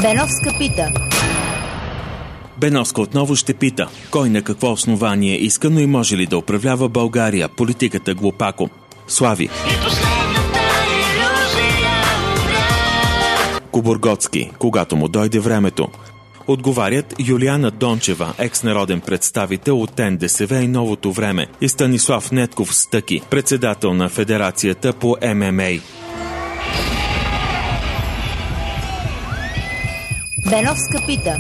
Беновска пита. Беновска отново ще пита. Кой на какво основание иска, но и може ли да управлява България? Политиката глупако. Слави. Кобурготски, когато му дойде времето. Отговарят Юлиана Дончева, екс-народен представител от НДСВ и Новото време, и Станислав Нетков Стъки, председател на Федерацията по ММА. Беновска пита.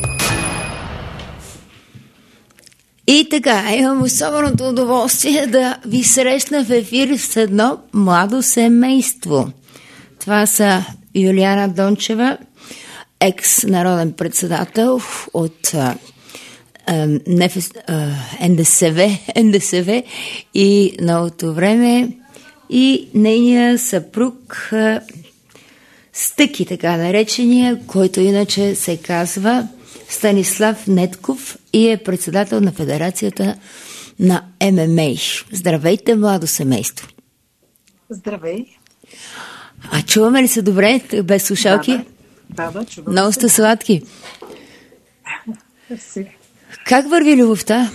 И така, имам особеното удоволствие да ви срещна в ефир с едно младо семейство. Това са Юлиана Дончева, екс-народен председател от НДСВ и Новото време, и нейния съпруг Стъки, така наречения, който иначе се казва Станислав Нетков и е председател на Федерацията на ММА. Здравейте, младо семейство! Здравей! А чуваме ли се добре, без слушалки? Да, чуваме. Много сте сладки. Мерси. Как върви любовта?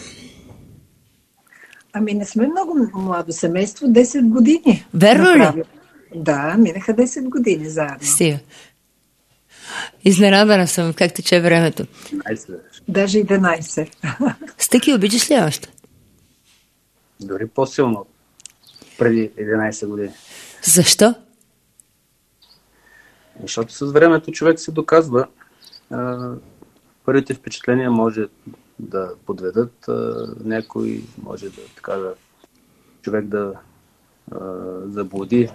Ами не сме много младо семейство, 10 години. Верно ли? Да, минаха 10 години заедно. Стига. Изненадана съм, как тече времето. 11. Даже 11. Стъки, обичаш ли още? Дори по-силно преди 11 години. Защо? Защото с времето човек се доказва. Първите впечатления може да подведат някой, може да човек да заблуди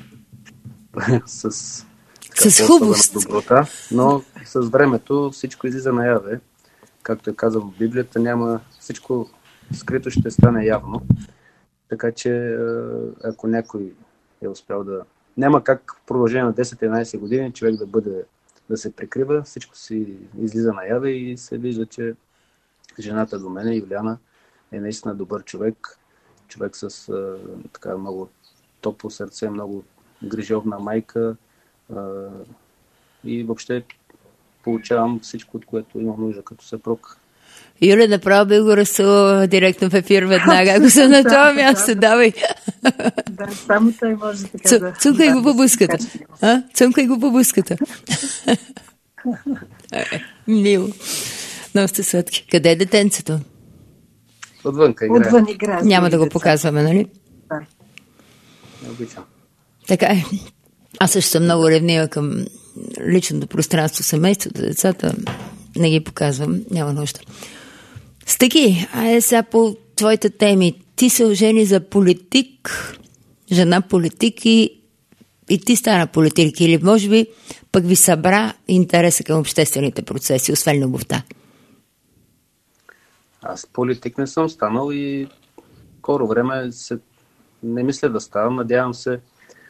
с хубост. Доброта, но с времето всичко излиза наяве. Както е казано в Библията, няма всичко скрито ще стане явно. Така че ако някой е успял да... Няма как в продължение на 10-11 години човек да се прикрива, всичко си излиза наяве и се вижда, че жената до мене, Юлиана, е наистина добър човек. Човек с така много топло сърце, много грижовна майка и въобще получавам всичко, от което имам нужда като съпруг. Юля, направо би го разсъла директно в ефир веднага. Ако съм на това място, давай. Да, само той може така да... Цъмкай го по буската. Цъмкай го по буската. Мило. Много сте сладки. Къде е детенцето? Отвънка играе. Отвън играе. Няма да го показваме, нали? Да. Не обичам. Така е. Аз също съм много ревнива към личното пространство, семейството, децата. Не ги показвам, няма нужда. Стъки, айде сега по твоите теми. Ти се ожени за политик, жена политик и ти стана политик. Или може би пък ви събра интереса към обществените процеси, освен любовта. Аз политик не съм станал и скоро време не мисля да ставам. Надявам се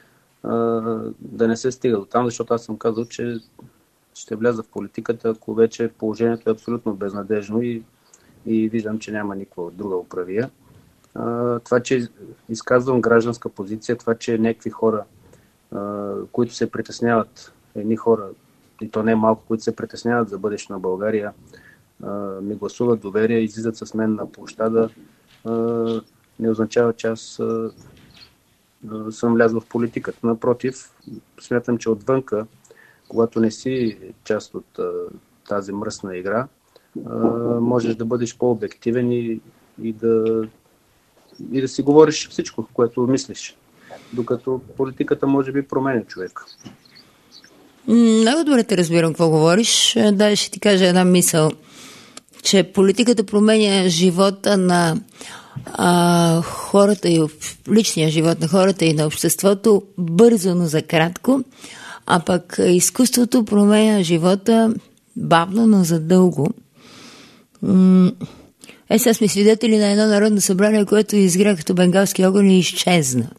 да не се стига до там, защото аз съм казал, че ще вляза в политиката, ако вече положението е абсолютно безнадежно и виждам, че няма никаква друга управия. Това, че изказвам гражданска позиция, това, че някакви хора, които се притесняват, едни хора, и то не е малко, които се притесняват за бъдещето на България, ми гласуват доверие, излизат с мен на площада, не означава, че аз съм влязъл в политиката. Напротив, смятам, че отвънка, когато не си част от тази мръсна игра, можеш да бъдеш по-обективен и да си говориш всичко, което мислиш. Докато политиката може би променя човека. Много добре те разбирам какво говориш. Да, ще ти кажа една мисъл, че политиката променя живота на хората и личния живот на хората и на обществото бързо, но за кратко, а пък изкуството променя живота бавно, но за дълго. Сега сме свидетели на едно народно събрание, което изгря като бенгалски огън и изчезна.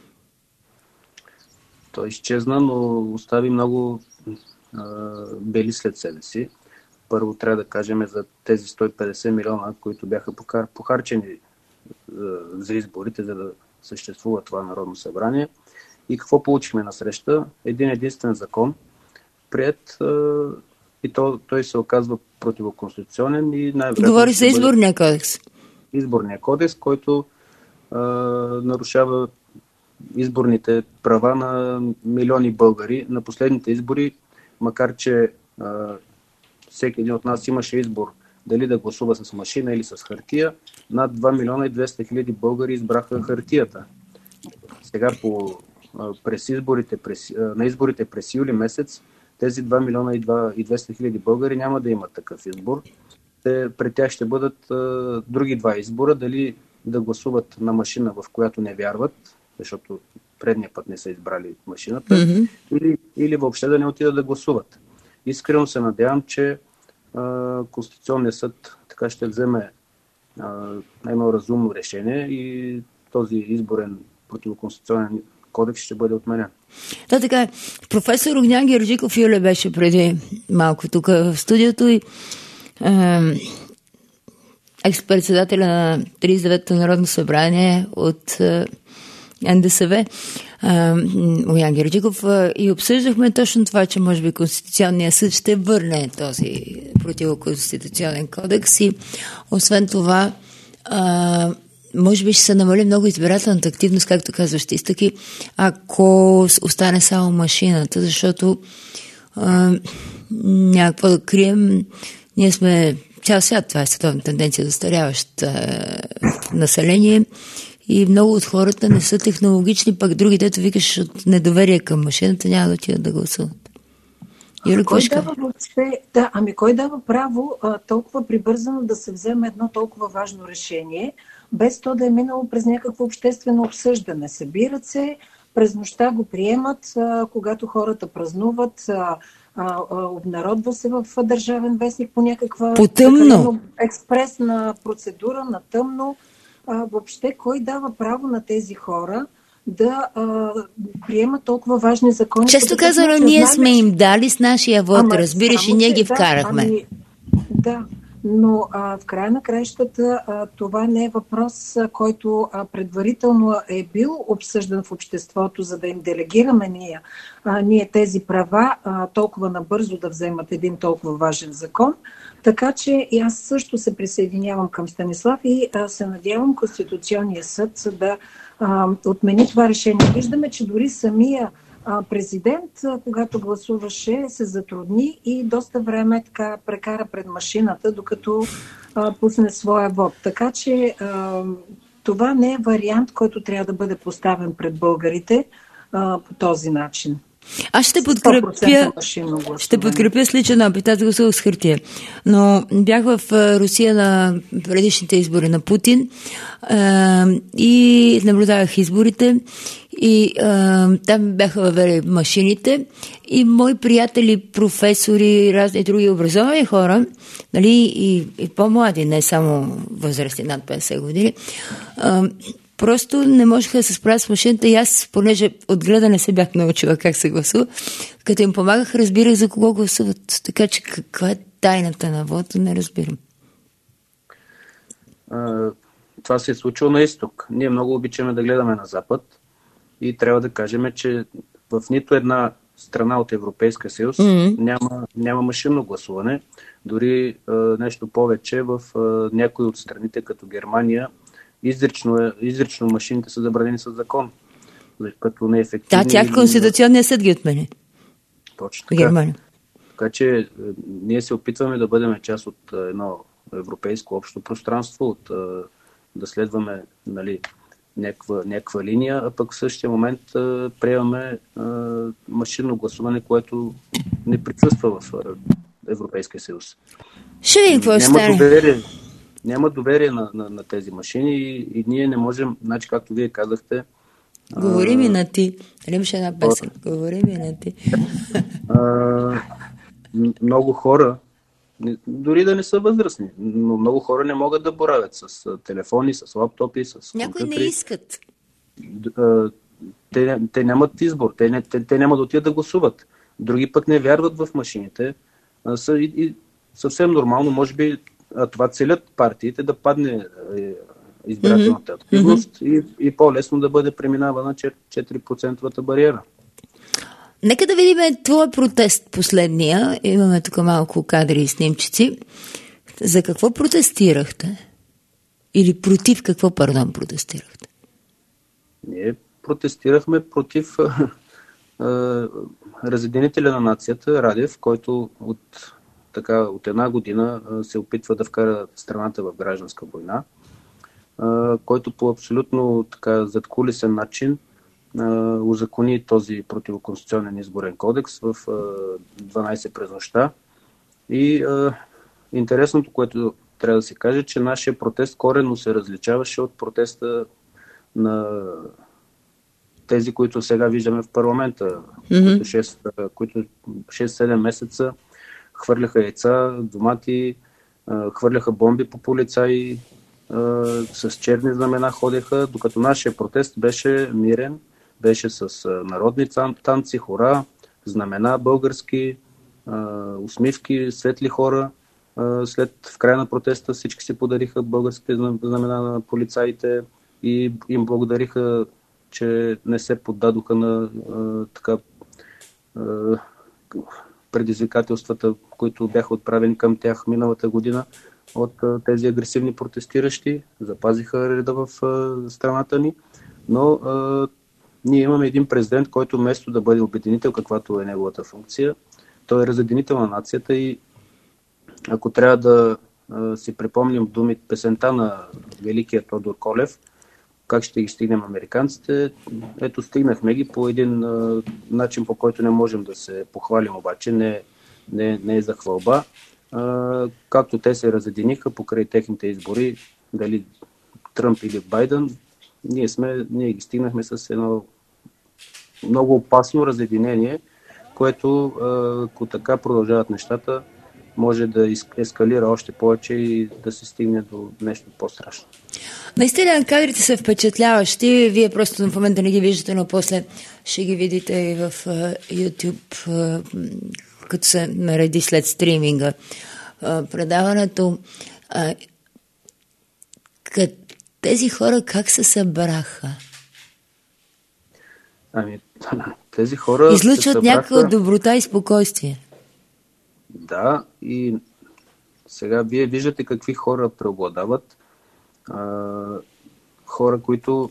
Той изчезна, но остави много бели след себе си. Първо трябва да кажем за тези 150 милиона, които бяха похарчени за изборите, за да съществува това народно събрание. И какво получихме на среща? Един единствен закон, приет и той се оказва противоконституционен и най-вероятно... Говори за изборния кодекс. Изборния кодекс, който нарушава изборните права на милиони българи. На последните избори, макар че всеки един от нас имаше избор дали да гласува с машина или с хартия, над 2 милиона и 200 хиляди българи избраха хартията. Сега на изборите през юли месец тези 2 милиона и 200 хиляди българи няма да имат такъв избор. Пред тях ще бъдат други два избора, дали да гласуват на машина, в която не вярват, защото предния път не са избрали машината, или въобще да не отидат да гласуват. Искрено се надявам, че Конституционният съд така ще вземе едно разумно решение и този изборен противоконституционен кодекс ще бъде отменен. Да, така е. Професор Огнян Герджиков Юле беше преди малко тук в студиото и екс-председателя на 39-то Народно събрание от НДСВ, Огнян Герджиков, и обсъждахме точно това, че може би Конституционният съд ще върне този противоконституционен кодекс и освен това може би ще се намали много избирателната активност, както казваш ти, Стаки, ако остане само машината, защото някакво да крием, ние сме цял свят, това е световна тенденция за старяващо население и много от хората не са технологични, пък други, дето викаш от недоверие към машината, няма да отидат да гласуват. Кой дава право толкова прибързано да се вземе едно толкова важно решение, без то да е минало през някакво обществено обсъждане? Събират се, през нощта го приемат, когато хората празнуват, обнародва се в Държавен вестник по някаква експресна процедура, на тъмно. Въобще, кой дава право на тези хора да приемат толкова важни закони? Често казано, ние сме им дали с нашия вод, разбираш, и ние ги вкарахме. Да, но в края на краищата това не е въпрос, който предварително е бил обсъждан в обществото, за да им делегираме ние тези права толкова набързо да вземат един толкова важен закон. Така че и аз също се присъединявам към Станислав и се надявам Конституционния съд да отмени това решение. Виждаме, че дори самия президент, когато гласуваше, се затрудни и доста време така прекара пред машината, докато пусне своя вод. Така че това не е вариант, който трябва да бъде поставен пред българите по този начин. Аз ще подкрепя с личен опит, аз гласувах с хартия. Но бях в Русия на предишните избори на Путин и наблюдавах изборите и там бяха въвели машините и мои приятели, професори, разни други образовани хора, нали, и по-млади, не само възрасти над 50 години, просто не можеха да се справят с машината и аз, понеже от гледане се бях научила как се гласува, като им помагах, разбирах за кого гласуват. Така че каква е тайната на вода, не разбирам. Това се е случило на изток. Ние много обичаме да гледаме на запад и трябва да кажем, че в нито една страна от Европейския съюз няма машинно гласуване. Дори нещо повече в някои от страните, като Германия, изрично машините са забранени със закон. Като неефективни. Да, тях Конституционният съд ги отмени. Точно така. Германия. Така че ние се опитваме да бъдем част от едно европейско общо пространство, да следваме, нали, някаква линия, а пък в същия момент приемаме машинно гласуване, което не присъства в Европейския съюз. Ще видим какво стане. Няма доверие на тези машини и ние не можем, значи както вие казахте... Говори ми на ти. Нали имаше една песен? Говори ми на ти. Много хора, дори да не са възрастни, но много хора не могат да боравят с телефони, с лаптопи, с компютри. Някои не искат. Те нямат избор, те няма да отидат да гласуват. Други пък не вярват в машините. И съвсем нормално, може би, това целят партиите да падне избирателната активност и по-лесно да бъде преминавана 4% бариера. Нека да видим твой протест последния. Имаме тук малко кадри и снимчици. За какво протестирахте? Или против какво, протестирахте? Ние протестирахме против разединителя на нацията Радев, който от една година се опитва да вкара страната в гражданска война, който по абсолютно задкулисен начин узакони този противоконституционен изборен кодекс в 12 през нощта. И интересното, което трябва да се каже, че нашия протест коренно се различаваше от протеста на тези, които сега виждаме в парламента, които 6-7 месеца хвърляха яйца, домати, хвърляха бомби по полицаи, с черни знамена ходеха, докато нашия протест беше мирен, беше с народни танци, хора, знамена български, усмивки, светли хора. В края на протеста всички си подариха българските знамена на полицаите и им благодариха, че не се поддадоха на предизвикателствата, които бяха отправени към тях миналата година от тези агресивни протестиращи. Запазиха реда в страната ни, но ние имаме един президент, който вместо да бъде обединител, каквато е неговата функция, той е разединител на нацията и ако трябва да си припомним песента на великия Тодор Колев, как ще ги стигнем американците, ето стигнахме ги по един начин, по който не можем да се похвалим, обаче не е за хвалба. Както те се разединиха покрай техните избори, дали Тръмп или Байден, ние ги стигнахме с едно много опасно разединение, което, ако така продължават нещата, може да ескалира още повече и да се стигне до нещо по-страшно. Наистина кадрите са впечатляващи. Вие просто в момента не ги виждате, но после ще ги видите и в YouTube, като се нареди след стриминга предаването. Тези хора как се събраха? Тези хора излъчват някаква доброта и спокойствие. Да, и сега вие виждате какви хора преобладават. Хора, които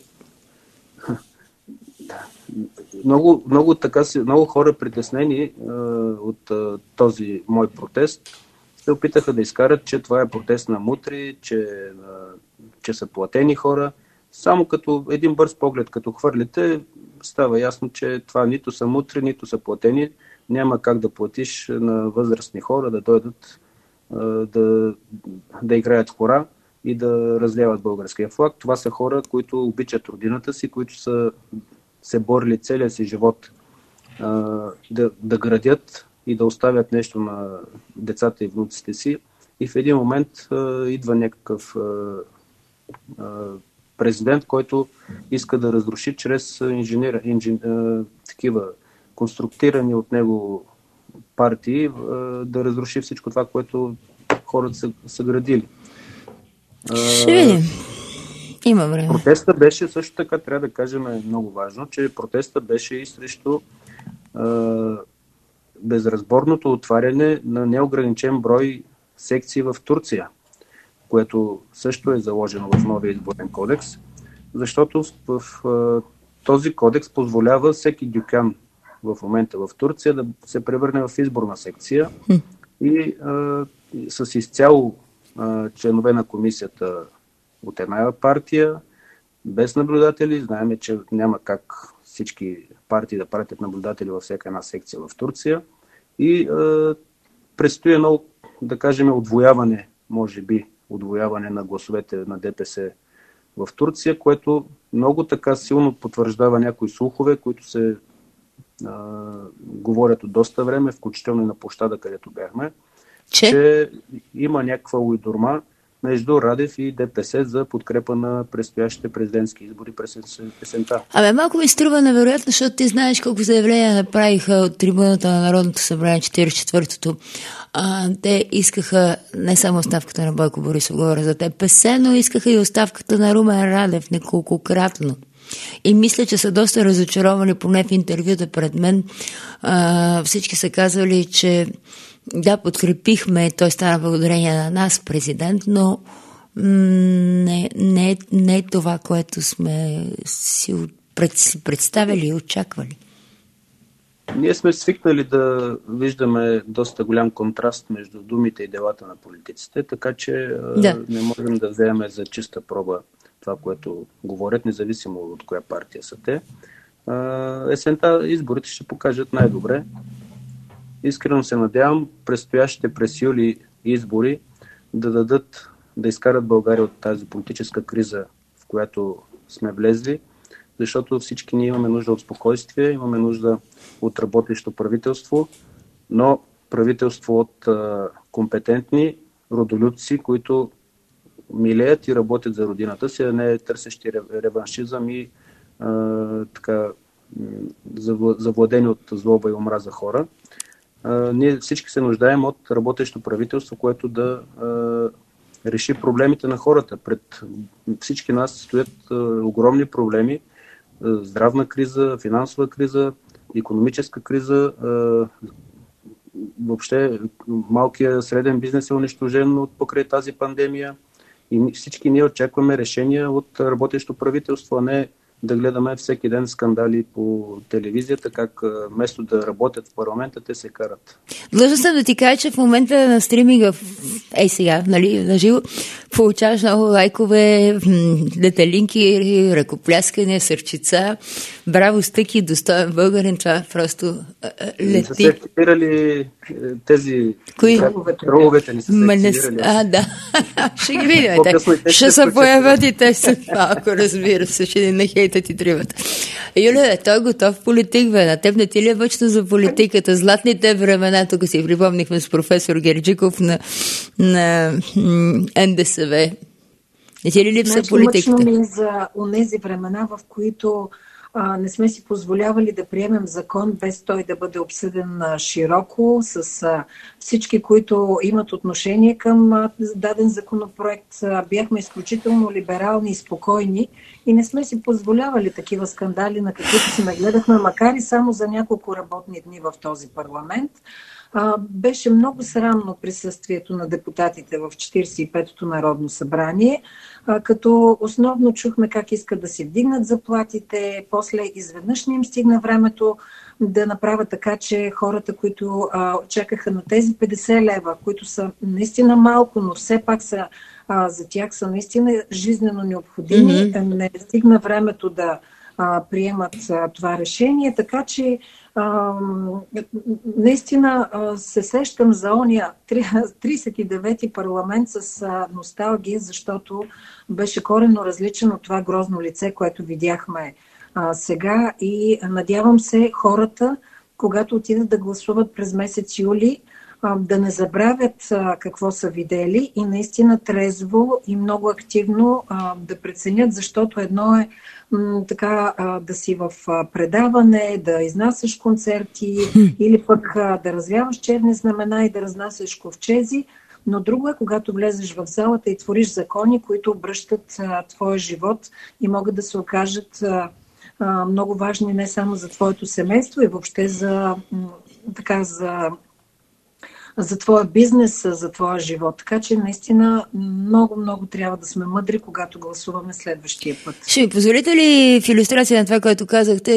много хора притеснени от този мой протест се опитаха да изкарат, че това е протест на мутри, че са платени хора. Само като един бърз поглед, като хвърлите, става ясно, че това нито са мутри, нито са платени. Няма как да платиш на възрастни хора да дойдат да играят хора и да разляват българския флаг. Това са хора, които обичат родината си, които са се борили целия си живот да градят и да оставят нещо на децата и внуците си. И в един момент идва някакъв президент, който иска да разруши чрез такива конструктирани от него партии, да разруши всичко това, което хората са градили. Ще видим. Има време. Протеста беше, също така трябва да кажем, е много важно, че протеста беше и срещу безразборното отваряне на неограничен брой секции в Турция, което също е заложено в новия изборен кодекс, защото в този кодекс позволява всеки дюкян в момента в Турция да се превърне в изборна секция и с изцяло членове на комисията от една партия, без наблюдатели. Знаем, че няма как всички партии да пратят наблюдатели във всяка една секция в Турция. И предстои едно, да кажем, отвояване, може би, отвояване на гласовете на ДПС в Турция, което много така силно потвърждава някои слухове, които се говорят от доста време, включително и на площада, където бяхме, че има някаква уйдурма между Радев и ДПС за подкрепа на предстоящите президентски избори през есента. Малко ми струва невероятно, защото ти знаеш колко заявления направиха от трибуната на Народното събрание 44-тото. Те искаха не само оставката на Бойко Борисов, говоря за ДПС, но искаха и оставката на Румен Радев неколкократно. И мисля, че са доста разочаровани, поне в интервюта пред мен. Всички са казвали, че да, подкрепихме, той стана благодарение на нас, президент, но не е това, което сме си представили и очаквали. Ние сме свикнали да виждаме доста голям контраст между думите и делата на политиците, така че не можем да вземем за чиста проба това, което говорят, независимо от коя партия са те. Есента изборите ще покажат най-добре. Искрено се надявам предстоящите през юли избори да изкарат България от тази политическа криза, в която сме влезли, защото всички ние имаме нужда от спокойствие, имаме нужда от работещо правителство, но правителство от компетентни родолюбци, които милеят и работят за родината си, а не търсещи реваншизъм и завладени от злоба и омраза хора. Ние всички се нуждаем от работещо правителство, което да реши проблемите на хората. Пред всички нас стоят огромни проблеми. Здравна криза, финансова криза, икономическа криза. Въобще малкият среден бизнес е унищожен покрай тази пандемия. И всички ние очакваме решения от работещо правителство, а не да гледаме всеки ден скандали по телевизията, как вместо да работят в парламента, те се карат. Длъжна съм да ти кажа, че в момента на стриминга, сега, нали, на живо, получаваш много лайкове, деталинки, ръкопляскане, сърчица. Браво, Стъки, достоен българин, това просто лети. Са се активирали тези... Кои? Роловете ни са се активирали. Да. Ще ги видим. Ще се появят и те след малко, разбира се, ще ни нахейтат и тримата. Юля, той е готов политик, бе. На теб не ти ли е въчно за политиката? Златните времена, тук си припомнихме с професор Герджиков на НДСВ. Не ти ли липса политиката? Мъчно ми за онези времена, в които не сме си позволявали да приемем закон без той да бъде обсъден широко с всички, които имат отношение към даден законопроект. Бяхме изключително либерални и спокойни и не сме си позволявали такива скандали, на каквито си нагледахме, макар и само за няколко работни дни в този парламент. Беше много срамно присъствието на депутатите в 45-то Народно събрание, като основно чухме как искат да си вдигнат заплатите, после изведнъж не им стигна времето да направят така, че хората, които чакаха на тези 50 лева, които са наистина малко, но все пак са, за тях са наистина жизнено необходими, не стигна времето да приемат това решение, така че наистина се сещам за ония 39-ти парламент с носталгия, защото беше коренно различен от това грозно лице, което видяхме сега, и надявам се хората, когато отидат да гласуват през месец юли, да не забравят какво са видели и наистина трезво и много активно да преценят, защото едно е така да си в предаване, да изнасяш концерти или пък да развяваш черни знамена и да разнасяш ковчези, но друго е, когато влезеш в залата и твориш закони, които обръщат твоя живот и могат да се окажат много важни не само за твоето семейство и въобще за твоя бизнес, за твоя живот. Така че наистина много трябва да сме мъдри, когато гласуваме следващия път. Ще ми позволите ли в илюстрация на това, което казахте,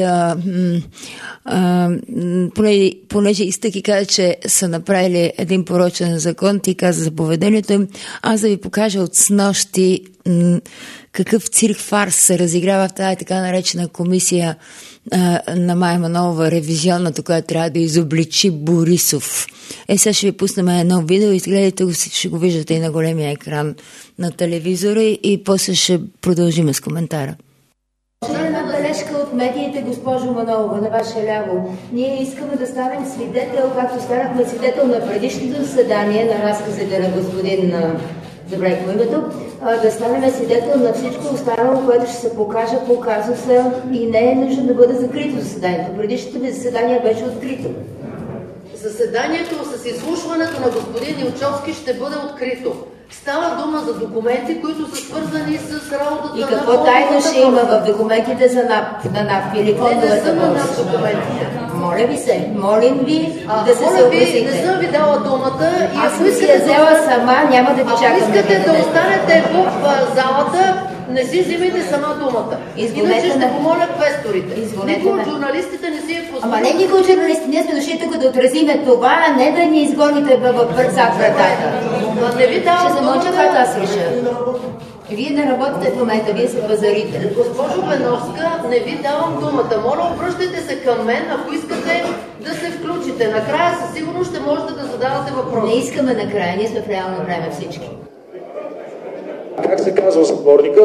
понеже Изтъки каза, че са направили един порочен закон, ти каза за поведението им, аз да ви покажа от снощи какъв цирк фарс се разиграва в тази така наречена комисия на Мая Манолова, ревизионната, която трябва да изобличи Борисов. Сега ще ви пуснем едно видео и гледайте го, ще го виждате и на големия екран на телевизора и после ще продължим с коментара. Една бележка от медиите, госпожо Манолова, на ваше ляво. Ние искаме да станем свидетел, както станахме свидетел на предишното заседание на разказите на господин забравих му името, да станем свидетел на всичко останало, което ще се покаже по казуса и не е нужно да бъде закрито заседанието. Предишното ви заседание беше открито. Заседанието с изслушването на господин Илчовски ще бъде открито. Става дума за документи, които са свързани с работата. И какво тайно ще има в документите за НАП, на НАП или фондовете? Не на документите. Моля ви се, молим ви да се моля съобразите. ви, не съм ви дала думата. И аз съм си я взела сама, няма да ви чакам. Ако искате да останете в залата, не си взимайте сама думата. Иначе ще помоля квесторите. Никой от журналистите не си е позволил. Ама не никой от журналистите, ние сме дошли тук да отразиме това, а не да ни изгоните зад вратата. Не ви давам ще замълча, когато аз реша. Вие не работите в момента, вие се пазарите. Госпожо Беновска, не ви давам думата. Моля, обръщайте се към мен, ако искате да се включите. Накрая със сигурност ще можете да задавате въпроси. Не искаме накрая, ние сме в реално време всички. Как се казва затворника?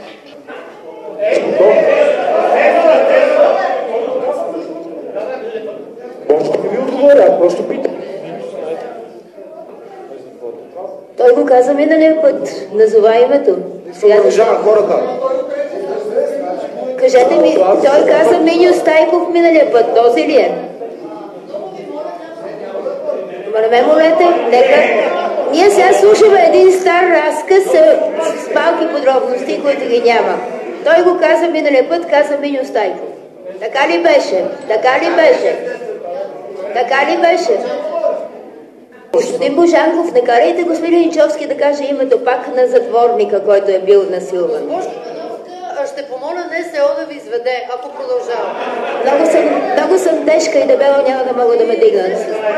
Може да ви отговоря, просто питам. Той го каза миналия път. Назова името. Сега уважава хората. Кажете ми, той каза Миньо Стайков миналия път. Този ли е? Ама не ме молете, нека... Ние сега слушаме един стар разказ с малки подробности, които ги няма. Той го каза миналия път, каза Миньо Стайков. Така ли беше? Така ли беше? Така ли беше? Господин Божанков, не карайте господин Ичовски да каже името пак на затворника, който е бил насилван. Ще помоля НСО да ви изведе, ако продължава. Много съм тежка и дебела, няма да мога да ме дигнат.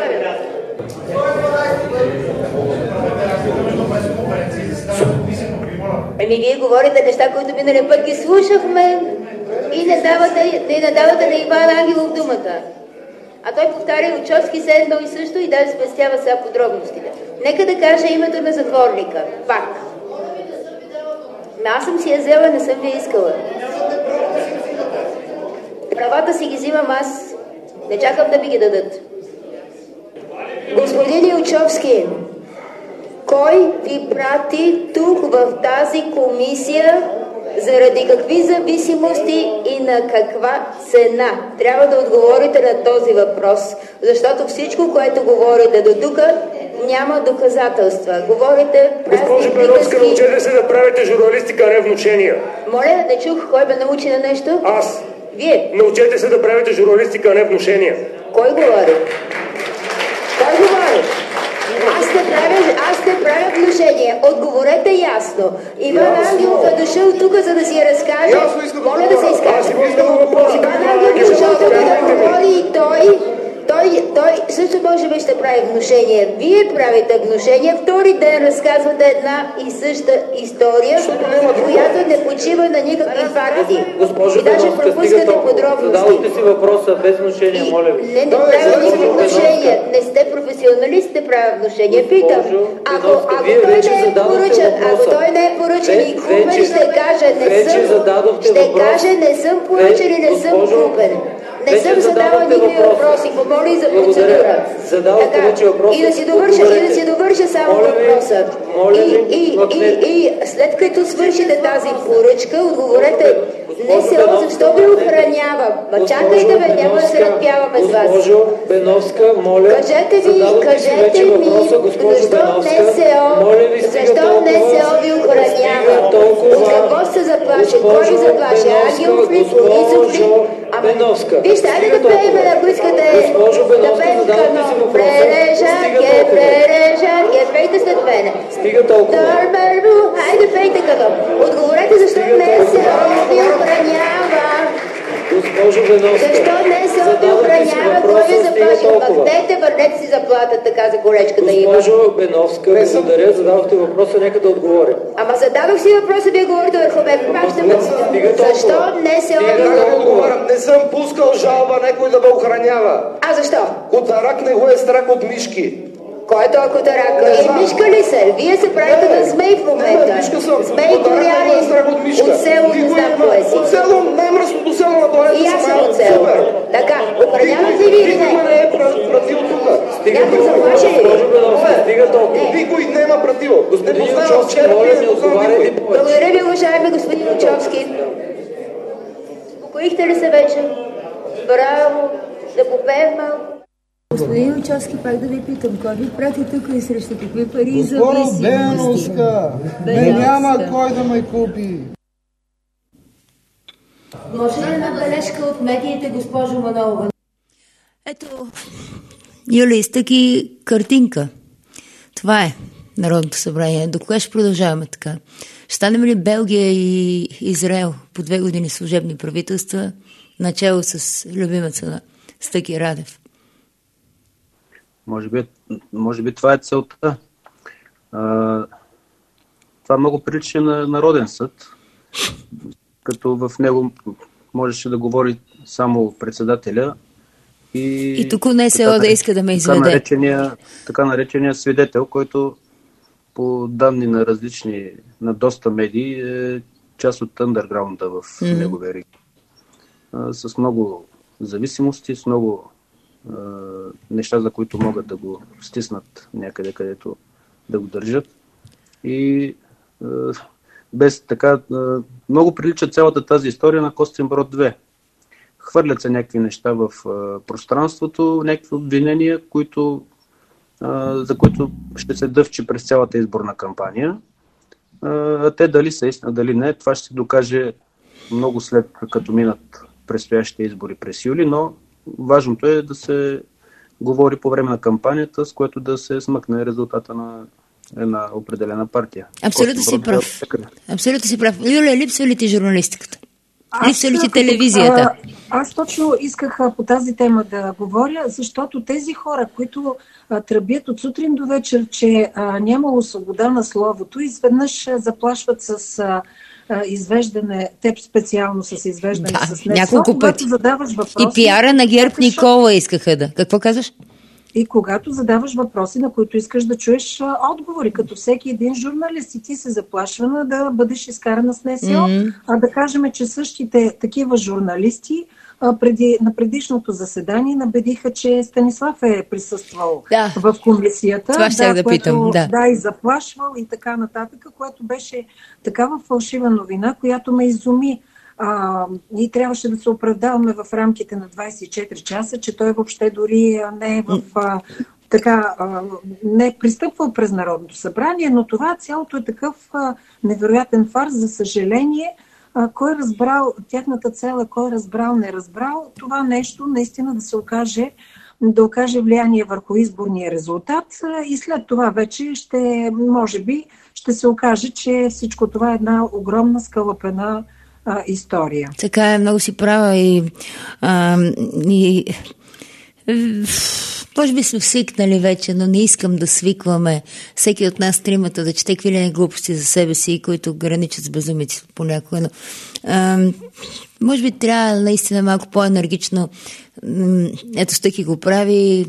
Вие говорите неща, които миналия път ги слушахме и не давате на Иван Ангелов думата. А той повтаря Ичовски се едно и също и даже спестява сега подробностите. Нека да кажа името на затворника. Пак. Аз съм си я взела, не съм ви искала. Правата си ги взимам аз. Не чакам да ми ги дадат. Господин Илчовски, кой ви прати тук в тази комисия, заради какви зависимости и на каква цена? Трябва да отговорите на този въпрос, защото всичко, което говорите до тук, няма доказателства. Говорите празни приказки. Госпожо Беновска, научете се да правите журналистика, не внушения. Моля, не чух. Кой бе научи на нещо? Аз. Вие? Научете се да правите журналистика, не внушения. Кой говори? Кой говори? Аз не правя внушение. Отговорете ясно. Иван Ангелов е дошъл тук, за да си я разкаже. Моля да се изкаже. Иван Ангелов е дошъл тук да говори и той също може би ще прави внушение. Вие правите внушение. Втори ден разказвате една и съща история, която не почива на никакви факти. Госпожо и даже Беновска, пропускате подробности. задавайте си въпроса без внушение, моля ви. Не правя никакви внушения. Не сте професионалист, не правя внушение. Питам. Ако той не е поръчен и купен, ще каже не съм поръчен и не съм купен. Не съм задала никакви въпроси. Помоля и за процедура. Задавате вече въпроса. И да си довърша само въпроса. И след като свършите тази поръчка, отговорете НСО, защо ви охранява? Ма чакайте бе, няма да се разпяваме с вас. Госпожо Беновска, моля, кажете ми, защо НСО ви охранява? От какво се заплаши? Кой ви заплаши? Ангелов ли, Борисов ли? Вижте, айде да пеем, ако искате да пеем канон. Прережа, пейте след мене. Стига толкова. Айде пейте канон. Отговорете защо НСО ви охранява. Госпожо Беновска, защо НСО ви охранява? Кой ви заплаши? Махнете, върнете си заплатата, каза колежката Ива. Госпожо Беновска, благодаря, задавахте въпроса, нека да отговоря. Ама зададох си въпроса, вие говорите върху мен. Защо НСО ви охранява? Не съм пускал жалба някой да ме охранява. А защо? Котарак не го е страх от мишки. Кой е този котарак? И мишка ли се? Вие се правите на змей в момента. Змей горяли от село, не знам кое си. От село, най-мръсното село на Долета. И аз съм от село. Така, охранявате ви или не? Никой не е пратил тук. Някой заплаши ли? Стига толкова. Никой няма пратил. Господин Ючовски, моля не отговаряйте повече. Благодаря ви, уважаеми господин Ючовски. Успокоихте ли се вече? Браво! Да попеем малко. Господин Очовски, пак да ви питам, кой ви прати тук и срещу какви пари за Скоро Беновска! Няма кой да ме купи! Може ли една бележка от медиите, госпожо Манолова? Ето, Юли, изтъки картинка. Това е Народното събрание. До кога ще продължаваме така? Ще станем ли Белгия и Израел по 2 години служебни правителства, начало с любимеца на Стъки Радев? Може би това е целта. Това много прилича на Народен съд, като в него можеше да говори само председателя и тук не се да иска да ме изведе. Така наречения свидетел, който по данни на доста медии е част от андерграунда в неговия регион. С много зависимости, с много неща, за които могат да го стиснат някъде, където да го държат. И без така много прилича цялата тази история на Костинброд 2. Хвърлят се някакви неща в пространството, някакви обвинения, за които ще се дъвчи през цялата изборна кампания. А те дали са истина, дали не, това ще се докаже много след като минат предстоящите избори през юли, но важното е да се говори по време на кампанията, с което да се смъкне резултата на една определена партия. Абсолютно си прав. Абсолютно си прав. Юлия, липсва ли ти журналистиката? Липсва ли ти телевизията? Аз точно исках по тази тема да говоря, защото тези хора, които тръбят от сутрин до вечер, че нямало свобода на словото, изведнъж заплашват с извеждане, теб специално с извеждане с НСО, няколко пъти. Задаваш въпроси, и пиара на ГЕРБ Никола искаха да. Какво казваш? И когато задаваш въпроси, на които искаш да чуеш отговори, като всеки един журналист, и ти се заплашвана да бъдеш изкарана с НСО, да кажем, че същите такива журналисти на предишното заседание набедиха, че Станислав е присъствал в комисията. Това ще да питам. И заплашвал и така нататък, което беше такава фалшива новина, която ме изуми. Ние трябваше да се оправдаваме в рамките на 24 часа, че той въобще дори не е не е пристъпвал през Народното събрание, но това цялото е такъв невероятен фарс, за съжаление. Кой разбрал тяхната цел, кой разбрал, не разбрал, това нещо наистина да окаже влияние върху изборния резултат и след това вече може би ще се окаже, че всичко това е една огромна скалъпена история. Така е, много си права и може би сме свикнали вече, но не искам да свикваме всеки от нас тримата да чете какви глупости за себе си, които граничат с безумици понякога. Но, може би трябва наистина малко по-енергично, ето Стъки го прави,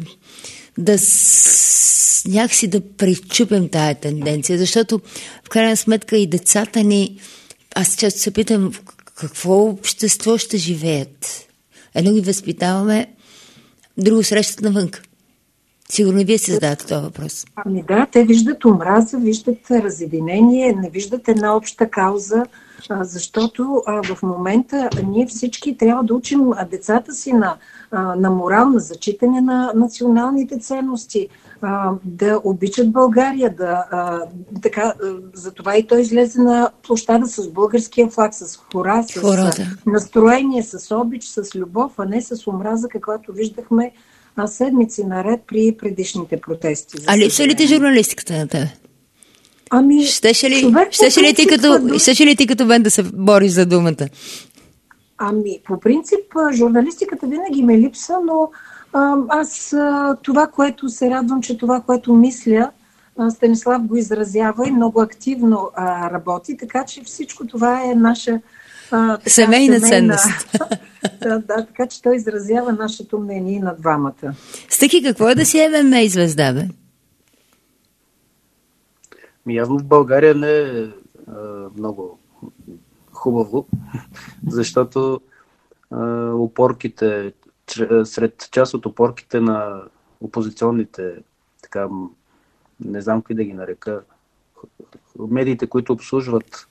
някакси да пречупим тая тенденция, защото в крайна сметка и децата ни, аз често се питам, какво общество ще живеят? Едно ги възпитаваме, друго срещат навън. Сигурно и вие се задавате този въпрос. Те виждат омраза, виждат разединение, не виждат една обща кауза, защото в момента ние всички трябва да учим децата си на морал, на зачитане на националните ценности, да обичат България, затова и той излезе на площада с българския флаг, с хора, с настроение, с обич, с любов, а не с омраза, каквато виждахме седмици наред при предишните протести. А липсва ли ти журналистиката на тебе? Щеше ли ти като мен да се бориш за думата? По принцип, журналистиката винаги ме липса, но аз това, което се радвам, че това, което мисля, Станислав го изразява и много активно работи, така че всичко това е наша семейна ценност. Така че той изразява нашето мнение на двамата. Стъки, какво е да си ММА звезда, бе? Явно в България не е много хубаво, защото опорките, сред част от опорките на опозиционните, така, не знам какви да ги нарека, медиите, които обслужват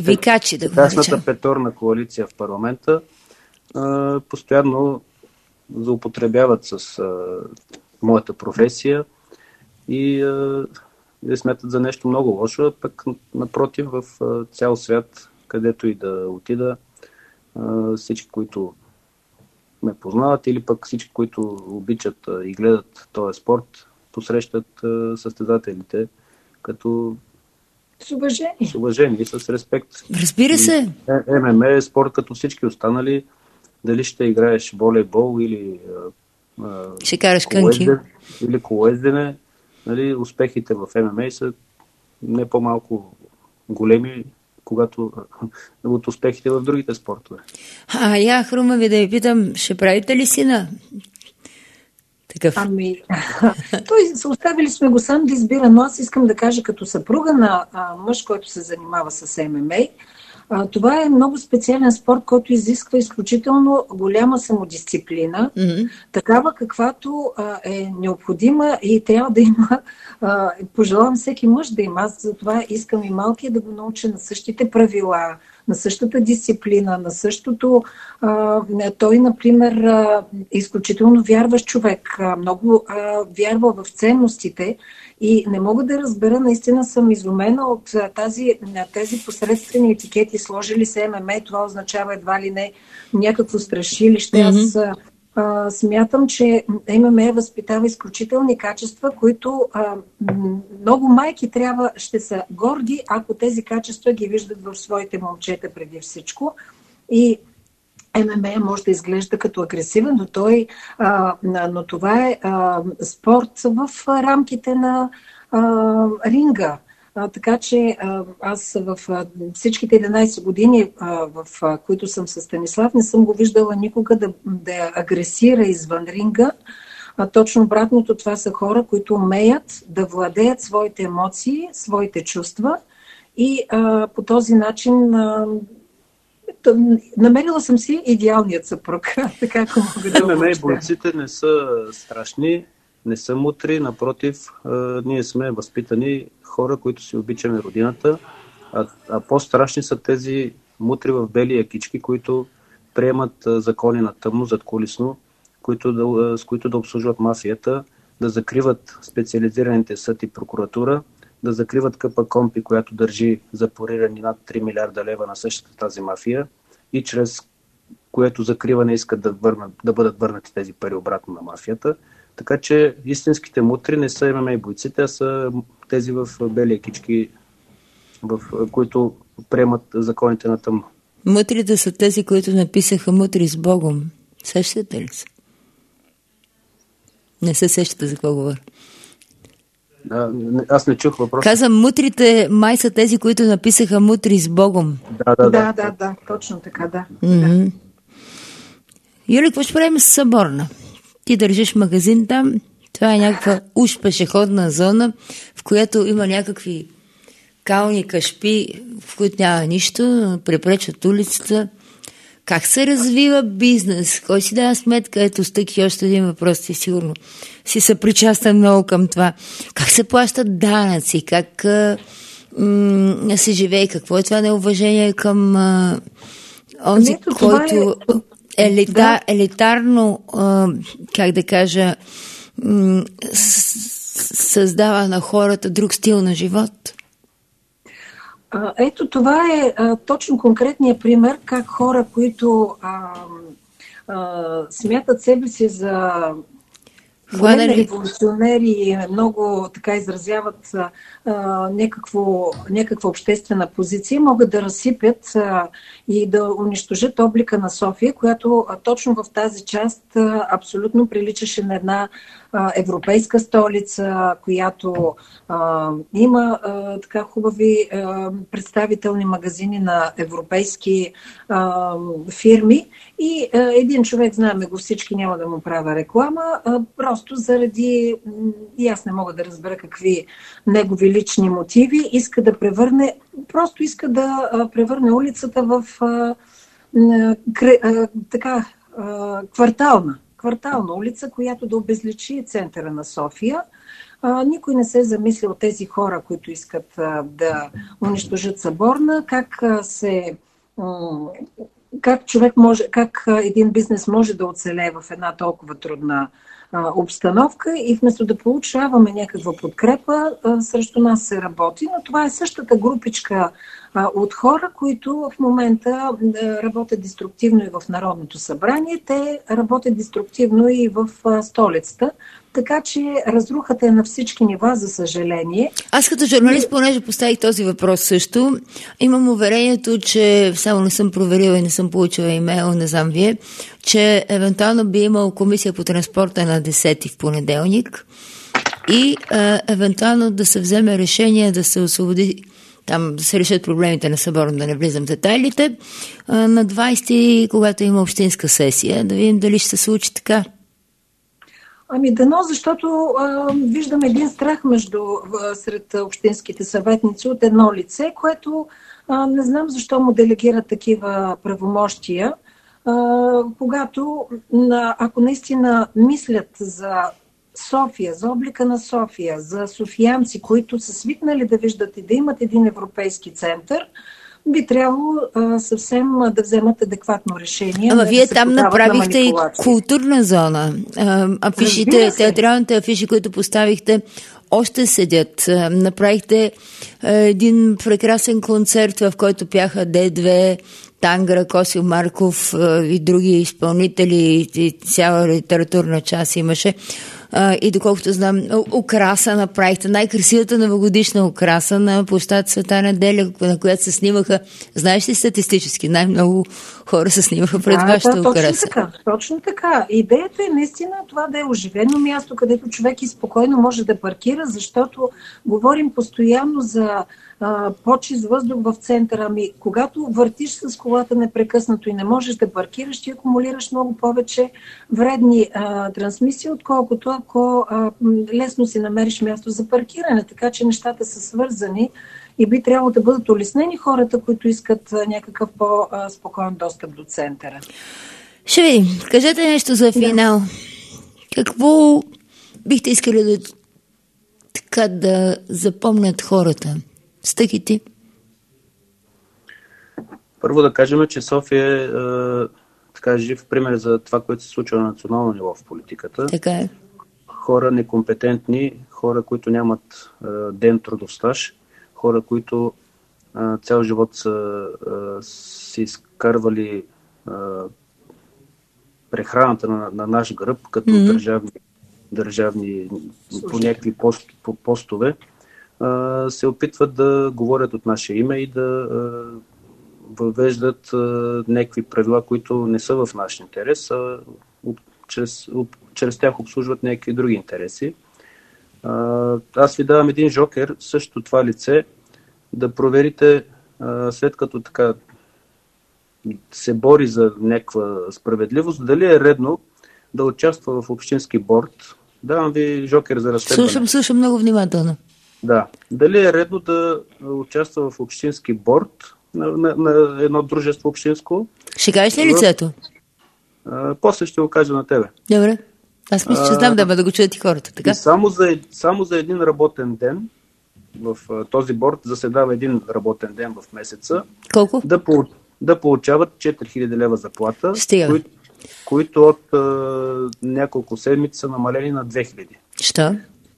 викачи да го наречем. Дясната петорна коалиция в парламента, постоянно злоупотребяват с моята професия и смятат за нещо много лошо, пък напротив в цял свят, където и да отида, всички, които ме познават или пък всички, които обичат и гледат този спорт, посрещат състезателите като с уважение и с респект. Разбира се. ММА е спорт като всички останали. Дали ще играеш волейбол или ще караш кънки или колоездене, нали, успехите в ММА са не по-малко големи, когато от успехите в другите спортове. Хрума ви да ви питам, ще правите ли сина? Такъв. Оставили сме го сам да избира, но аз искам да кажа като съпруга на мъж, който се занимава с ММА, това е много специален спорт, който изисква изключително голяма самодисциплина, такава каквато е необходима и трябва да има, пожелавам всеки мъж да има, аз затова искам и малкия да го науча на същите правила, на същата дисциплина, на същото. Той, например, е изключително вярващ човек, много вярва в ценностите и не мога да разбера, наистина съм изумена от тези посредствени етикети, сложили се ММА, това означава едва ли не някакво страшилище. Аз смятам, че ММА възпитава изключителни качества, които много майки ще са горди, ако тези качества ги виждат в своите момчета преди всичко. И ММА може да изглежда като агресивен, но това е спорт в рамките на ринга. Така че аз в всичките 11 години, в които съм с Станислав, не съм го виждала никога да агресира извън ринга. Точно обратното, това са хора, които умеят да владеят своите емоции, своите чувства и по този начин намерила съм си идеалният съпруг. Така ако мога да обобщя. Бойците не са страшни, не са мутри, напротив, ние сме възпитани хора, които си обичаме родината, а по-страшни са тези мутри в бели якички, които приемат закони на тъмно, задкулисно, с които да обслужват мафията, да закриват специализираните съд и прокуратура, да закриват КПКОНПИ, която държи запорирани над 3 милиарда лева на същата тази мафия и чрез което закриване искат да бъдат върнати тези пари обратно на мафията. Така че истинските мутри не са ММА бойците, а са тези в бели екички, които приемат законите на тъмно. Мутрите са тези, които написаха "Мутри с Богом". Сещате ли се? Не се сещате за какво говоря. Аз не чух въпроса. Казвам, мутрите май са тези, които написаха "Мутри с Богом". Да, точно така, да. Юли, какво ще правим с Съборна? Ти държиш магазин там, това е някаква уж пешеходна зона, в която има някакви кални кашпи, в които няма нищо, препречат улицата. Как се развива бизнес? Кой си дава сметка? Ето Стъки, още един въпрос, ти сигурно си съпричастен много към това. Как се плащат данъци? Как се живее? Какво е това неуважение към онзи, който елитарно, как да кажа, създава на хората друг стил на живот? Ето това е точно конкретният пример как хора, които смятат себе си за военни революционери, много така изразяват някаква обществена позиция, могат да разсипят и да унищожат облика на София, която точно в тази част абсолютно приличаше на една европейска столица, която има така хубави представителни магазини на европейски фирми и един човек, знаем го всички, няма да му правя реклама, просто заради, и аз не мога да разбера какви негови лични мотиви, иска да превърне улицата в така квартална улица, която да обезличи центъра на София. Никой не се е замислил тези хора, които искат да унищожат Съборна, как се как един бизнес може да оцелее в една толкова трудна обстановка и вместо да получаваме някаква подкрепа, срещу нас се работи, но това е същата групичка от хора, които в момента работят деструктивно и в Народното събрание, те работят деструктивно и в столицата, така че разрухата е на всички нива, за съжаление. Аз като журналист, понеже поставих този въпрос също, имам уверението, че само не съм проверила и не съм получила имейл, не знам вие, че евентуално би имал комисия по транспорта на 10 в понеделник и евентуално да се вземе решение да се освободи, там да се решат проблемите на събора, да не влизам в детайлите, на 20, когато има общинска сесия, да видим дали ще се случи така. Дано, защото виждам един страх сред общинските съветници от едно лице, което не знам защо му делегират такива правомощия, когато, ако наистина мислят за София, за облика на София, за софиянци, които са свикнали да виждат и да имат един европейски център, би трябвало съвсем да вземат адекватно решение. Ама вие там направихте и културна зона. Афишите, театралните афиши, които поставихте, още седят. Направихте един прекрасен концерт, в който пяха Д2, Тангра, Косил Марков и други изпълнители, и цяла литературна част имаше. И доколкото знам, украса направихте, най-красивата новогодишна украса на площад Света Неделя, на която се снимаха, знаеш ли статистически, най-много хора се снимаха пред вашата украса. Точно така. Идеята е наистина това да е оживено място, където човек и спокойно може да паркира, защото говорим постоянно за по-чист въздух в центъра. Когато въртиш с колата непрекъснато и не можеш да паркираш, ти акумулираш много повече вредни трансмисии, отколкото ако лесно си намериш място за паркиране. Така че нещата са свързани и би трябвало да бъдат улеснени хората, които искат някакъв по-спокоен достъп до центъра. Ще видим. Кажете нещо за финал. Какво бихте искали да запомнят хората? Стъките? Първо да кажем, че София е жив пример за това, което се случва на национално ниво в политиката. Така е. Хора некомпетентни, хора, които нямат ден трудов стаж, хора, които цял живот са си изкарвали прехраната на наш гръб, като държавни по някакви постове, се опитват да говорят от наше име и да въвеждат някакви правила, които не са в наш интерес, а чрез тях обслужват някакви други интереси. Аз ви давам един жокер, също това лице, да проверите, след като така се бори за някаква справедливост, дали е редно да участва в общински борд. Давам ви жокер за разследване. Слушам много внимателно. Да. Дали е редно да участва в общински борд на едно дружество общинско? Ще кажеш ли лицето? После ще го кажа на тебе. Добре. Аз мисля, че знам да го чуят и хората. Така? И само за един работен ден в този борд заседава един работен ден в месеца. Колко? Да получават 4000 лева заплата, които от няколко седмици са намалени на 2000. Що?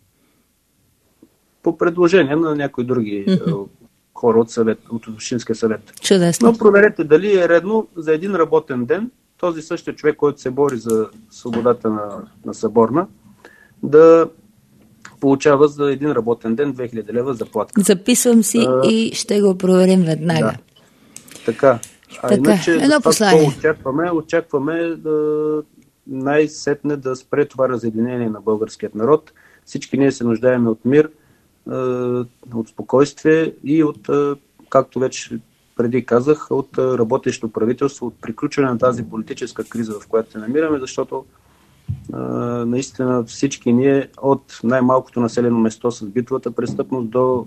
По предложение на някои други хора от Общинския съвет. Чудесно. Но проверете дали е редно за един работен ден този същия човек, който се бори за свободата на Съборна, да получава за един работен ден 2000 лева заплатка. Записвам си и ще го проверим веднага. Да. Така. Иначе едно послание. Очакваме най-сетне да спре това разединение на българският народ. Всички ние се нуждаем от мир, от спокойствие и от, както вече преди казах, от работещо правителство, от приключване на тази политическа криза, в която се намираме, защото наистина всички ние от най-малкото населено место с битовата престъпност до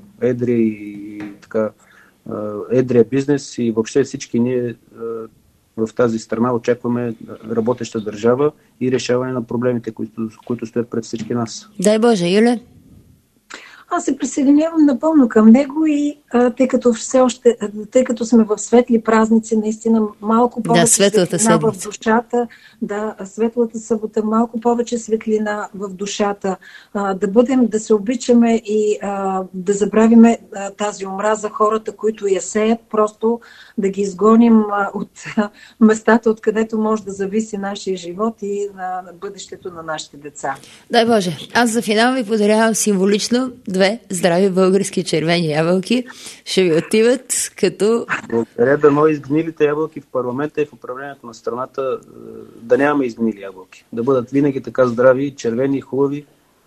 едрия бизнес и въобще всички ние в тази страна очакваме работеща държава и решаване на проблемите, които стоят пред всички нас. Дай Боже, Юля? аз се присъединявам напълно към него и тъй като сме в светли празници, наистина малко повече светлина в душата, светлата събота, малко повече светлина в душата, да се обичаме и да забравиме тази омраза, хората, които я сеят, просто да ги изгоним от местата, откъдето може да зависи нашия живот и на бъдещето на нашите деца. Дай Боже, аз за финал ви подарявам символично 2 здрави български червени ябълки. Ще ви отиват като... Благодаря, дано изгнилите ябълки в парламента и в управлението на страната да нямаме изгнили ябълки. Да бъдат винаги така здрави, червени и хубави.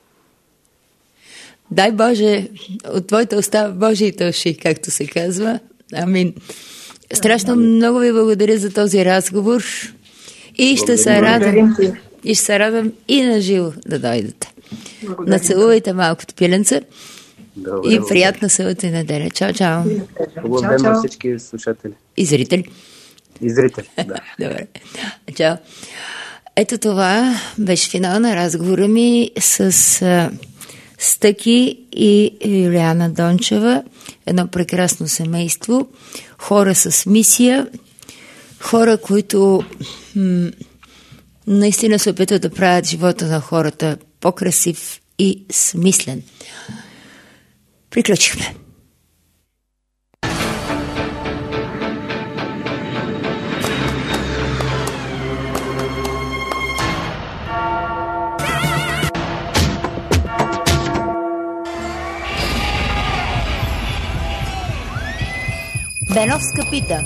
Дай Боже, от твоите уста Божиите уши, както се казва. Амин. Страшно много ви благодаря за този разговор и ще се радвам и на живо да дойдете. Нацелувайте малкото пиленце и приятна събота и неделя. Чао, чао. Хубав ден на всички слушатели. И зрители. И зрители, да. Добре. Чао. Ето това беше финал на разговора ми с Стъки и Юлиана Дончева. Едно прекрасно семейство. Хора с мисия. Хора, които наистина се опитват да правят живота на хората по-красив и смислен. Приключихме. Беновска пита.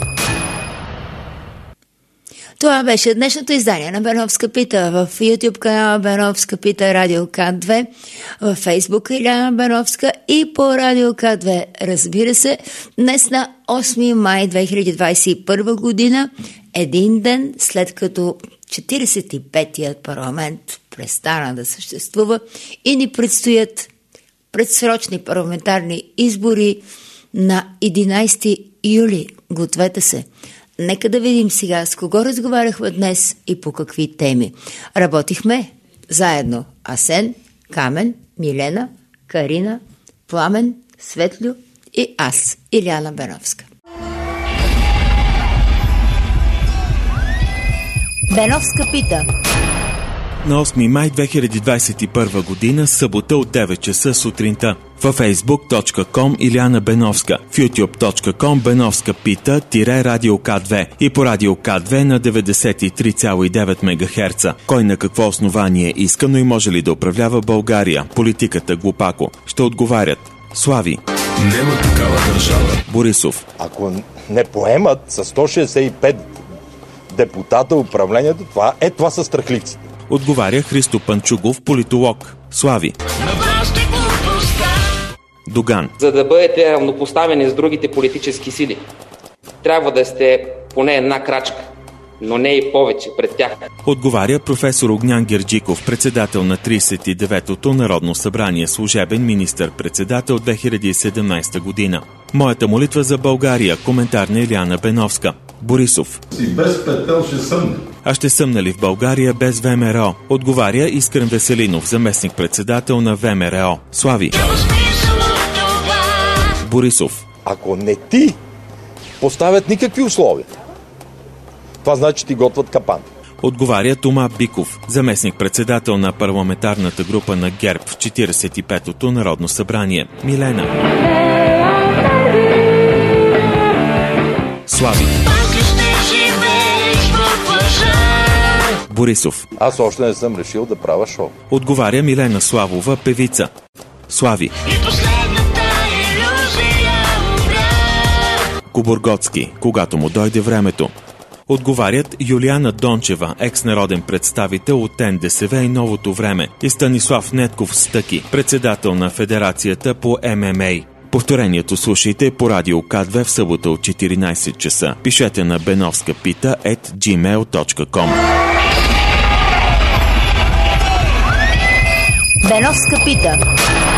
Това беше днешното издание на Беновска пита в YouTube канала Беновска пита Радио К2, в Facebook Иляна Беновска и по Радио К2. Разбира се, днес на 8 май 2021 година, един ден след като 45-тият парламент престана да съществува и ни предстоят предсрочни парламентарни избори на 11 юли. Гответе се. Нека да видим сега с кого разговаряхме днес и по какви теми. Работихме заедно Асен, Камен, Милена, Карина, Пламен, Светлю и аз, Иляна Беновска. Беновска пита. На 8 май 2021 година, събота от 9 часа сутринта. В facebook.com Иляна Беновска, в youtube.com Беновска пита Радио К2 и по Радио К2 на 93,9 МГц. Кой на какво основание иска, но и може ли да управлява България? Политиката глупако. Ще отговарят Слави. Нема такава държава. Борисов. Ако не поемат с 165 депутата управлението, това са страхливците. Отговаря Христо Панчугов, политолог. Слави. Доган. За да бъдете равнопоставени с другите политически сили, трябва да сте поне една крачка, но не и повече пред тях. Отговаря професор Огнян Герджиков, председател на 39-то Народно събрание, служебен министър-председател 2017 година. Моята молитва за България, коментар на Иляна Беновска. Борисов. И без петел ще съмне. А ще съмне ли в България без ВМРО? Отговаря Искрен Веселинов, заместник-председател на ВМРО. Слави. Борисов. Ако не ти поставят никакви условия, това значи, че ти готвят капан. Отговаря Тома Биков, заместник-председател на парламентарната група на ГЕРБ в 45-то Народно събрание. Милена. Слави. Борисов. Аз още не съм решил да правя шоу. Отговаря Милена Славова, певица. Слави. Кобурготски, когато му дойде времето. Отговарят Юлиана Дончева, екс-народен представител от НДСВ и Новото време, и Станислав Нетков Стъки, председател на Федерацията по ММА. Повторението слушайте по Радио К2 в събота от 14 часа. Пишете на benovskapita@gmail.com. Беновска пита.